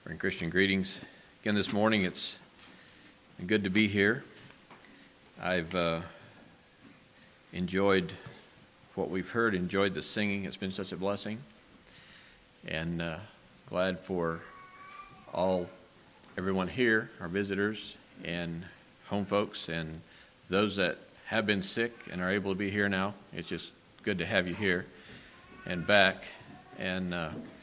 Bring Christian greetings. Again this morning, it's good to be here. I've enjoyed what we've heard, enjoyed the singing. It's been such a blessing. And glad for everyone here, our visitors and home folks, and those that have been sick and are able to be here now. It's just good to have you here and back. And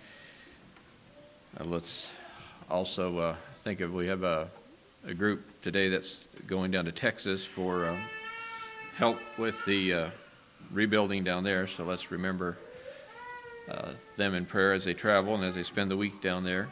let's also think of, we have a group today that's going down to Texas for help with the rebuilding down there. So let's remember them in prayer as they travel and as they spend the week down there.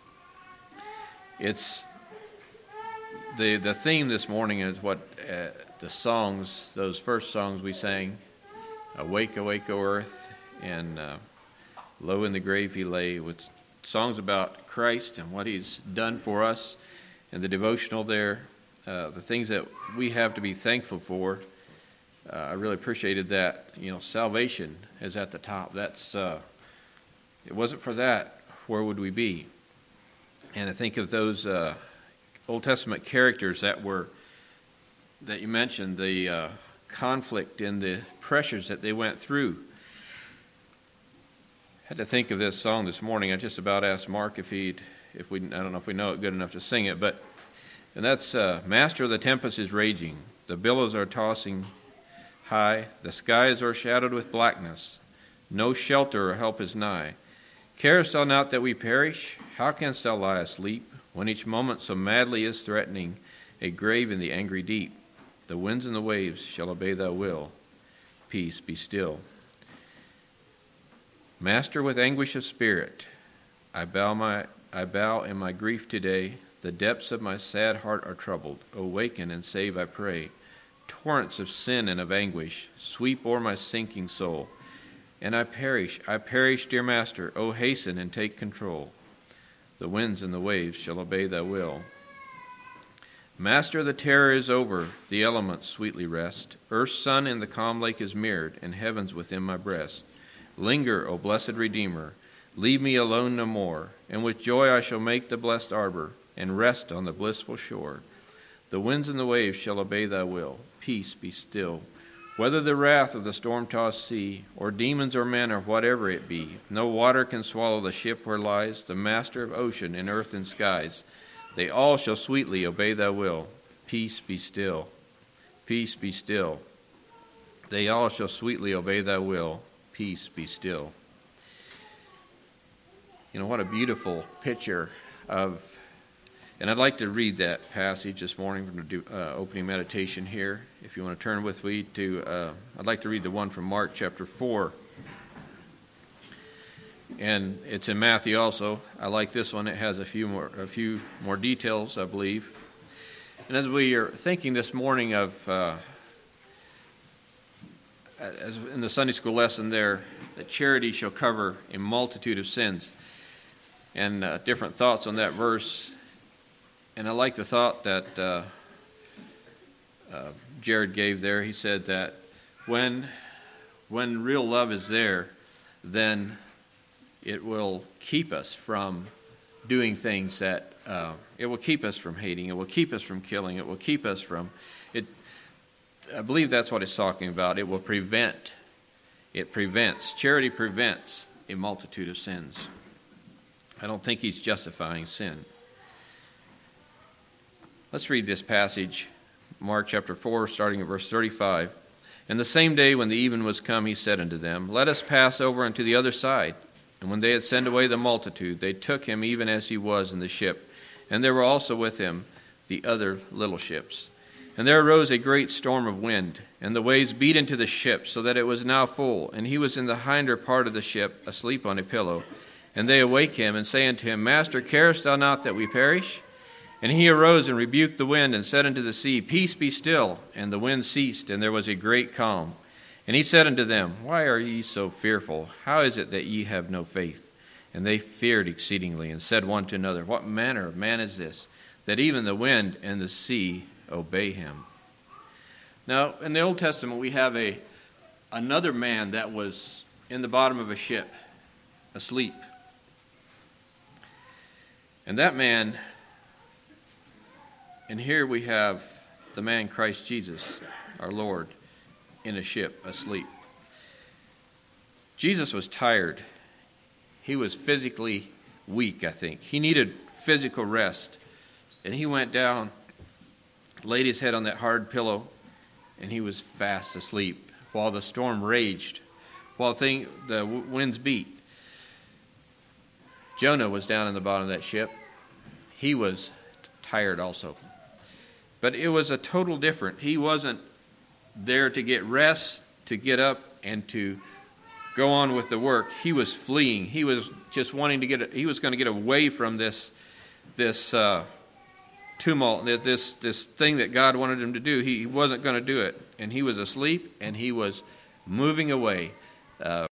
It's the theme this morning is what the songs, those first songs we sang, Awake, Awake, O Earth, and Low in the Grave He Lay, with songs about Christ and what He's done for us, and the devotional there, the things that we have to be thankful for. I really appreciated that. You know, salvation is at the top. That's it wasn't for that, where would we be? And I think of those Old Testament characters that you mentioned, the conflict and the pressures that they went through. I had to think of this song this morning. I just about asked Mark if I don't know if we know it good enough to sing it, and that's Master of the tempest is raging, the billows are tossing high, the sky is o'ershadowed with blackness, no shelter or help is nigh. Carest thou not that we perish? How canst thou lie asleep, when each moment so madly is threatening a grave in the angry deep? The winds and the waves shall obey thy will. Peace, be still. Master, with anguish of spirit, I bow in my grief today. The depths of my sad heart are troubled. Awaken and save, I pray. Torrents of sin and of anguish sweep o'er my sinking soul. And I perish, dear Master. Oh, hasten and take control. The winds and the waves shall obey thy will. Master, the terror is over, the elements sweetly rest. Earth's sun in the calm lake is mirrored, and heaven's within my breast. Linger, O blessed Redeemer, leave me alone no more, and with joy I shall make the blessed arbor, and rest on the blissful shore. The winds and the waves shall obey thy will. Peace, be still. Whether the wrath of the storm-tossed sea, or demons or men, or whatever it be, no water can swallow the ship where lies the Master of ocean in earth and skies. They all shall sweetly obey thy will. Peace, be still. Peace, be still. They all shall sweetly obey thy will. Peace, be still. You know, what a beautiful picture of, and I'd like to read that passage this morning from the opening meditation here. If you want to turn with me to, I'd like to read the one from Mark chapter 4. And it's in Matthew also. I like this one. It has a few more details, I believe. And as we are thinking this morning of, as in the Sunday school lesson there, that charity shall cover a multitude of sins, and different thoughts on that verse. And I like the thought that Jared gave there. He said that when real love is there, then it will keep us from doing things that, it will keep us from hating, it will keep us from killing, it will keep us from, I believe that's what it's talking about. It prevents, charity prevents a multitude of sins. I don't think he's justifying sin. Let's read this passage, Mark chapter 4, starting at verse 35. And the same day when the even was come, he said unto them, Let us pass over unto the other side. And when they had sent away the multitude, they took him even as he was in the ship. And there were also with him the other little ships. And there arose a great storm of wind, and the waves beat into the ship, so that it was now full. And he was in the hinder part of the ship, asleep on a pillow. And they awake him, and say unto him, Master, carest thou not that we perish? And he arose and rebuked the wind, and said unto the sea, Peace, be still. And the wind ceased, and there was a great calm. And he said unto them, Why are ye so fearful? How is it that ye have no faith? And they feared exceedingly, and said one to another, What manner of man is this, that even the wind and the sea obey him? Now, in the Old Testament, we have another man that was in the bottom of a ship, asleep. And that man, and here we have the man Christ Jesus, our Lord, in a ship, asleep. Jesus was tired. He was physically weak, I think. He needed physical rest. And he went down, laid his head on that hard pillow, and he was fast asleep while the storm raged, while the winds beat. Jonah was down in the bottom of that ship. He was tired also. But it was a total different. He wasn't there to get rest, to get up, and to go on with the work. He was fleeing. He was just wanting to he was going to get away from this tumult, this thing that God wanted him to do. He wasn't going to do it. And he was asleep, and he was moving away.